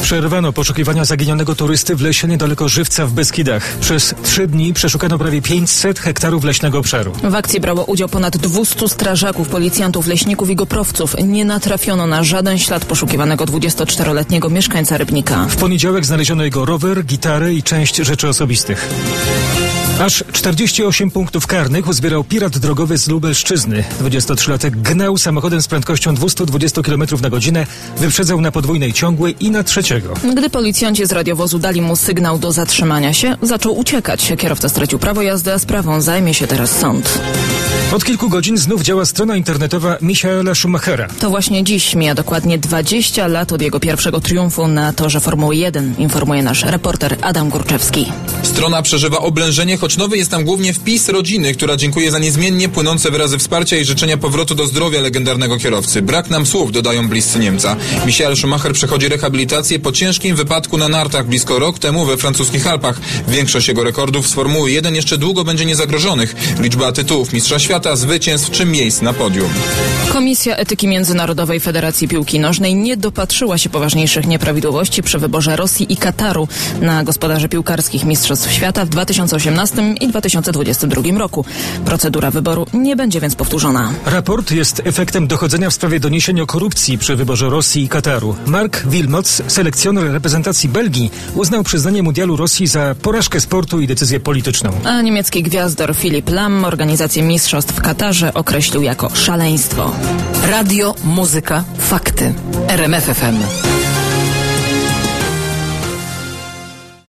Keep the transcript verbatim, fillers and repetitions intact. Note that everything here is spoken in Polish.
Przerwano poszukiwania zaginionego turysty w lesie niedaleko Żywca w Beskidach. Przez trzy dni przeszukano prawie pięćset hektarów leśnego obszaru. W akcji brało udział ponad dwieście strażaków, policjantów, leśników i goprowców. Nie natrafiono na żaden ślad poszukiwanego dwudziestoczteroletniego mieszkańca Rybnika. W poniedziałek znaleziono jego rower, gitarę i część rzeczy osobistych. Aż czterdzieści osiem punktów karnych uzbierał pirat drogowy z Lubelszczyzny. dwudziestotrzylatek gnał samochodem z prędkością dwieście dwadzieścia kilometrów na godzinę, wyprzedzał na podwójnej ciągłej i na trzeciego. Gdy policjanci z radiowozu dali mu sygnał do zatrzymania się, zaczął uciekać. Kierowca stracił prawo jazdy, a sprawą zajmie się teraz sąd. Od kilku godzin znów działa strona internetowa Michaela Schumachera. To właśnie dziś mija dokładnie dwadzieścia lat od jego pierwszego triumfu na torze Formuły jeden, informuje nasz reporter Adam Górczewski. Strona przeżywa oblężenie, choć nowy jest tam głównie wpis rodziny, która dziękuje za niezmiennie płynące wyrazy wsparcia i życzenia powrotu do zdrowia legendarnego kierowcy. Brak nam słów, dodają bliscy Niemca. Michael Schumacher przechodzi rehabilitację po ciężkim wypadku na nartach blisko rok temu we francuskich Alpach. Większość jego rekordów z Formuły jeden jeszcze długo będzie niezagrożonych. Liczba tytułów mistrza świata, zwycięstw czy miejsc na podium. Komisja Etyki Międzynarodowej Federacji Piłki Nożnej nie dopatrzyła się poważniejszych nieprawidłowości przy wyborze Rosji i Kataru na gospodarzy piłkarskich Mistrzostw Świata w dwa tysiące osiemnastym i dwa tysiące dwudziestym drugim roku. Procedura wyboru nie będzie więc powtórzona. Raport jest efektem dochodzenia w sprawie doniesień o korupcji przy wyborze Rosji i Kataru. Mark Wilmots, selekcjoner reprezentacji Belgii, uznał przyznanie mundialu Rosji za porażkę sportu i decyzję polityczną. A niemiecki gwiazdor Filip Lam organizację mistrzostw w Katarze określił jako szaleństwo. Radio, muzyka, fakty. R M F F M.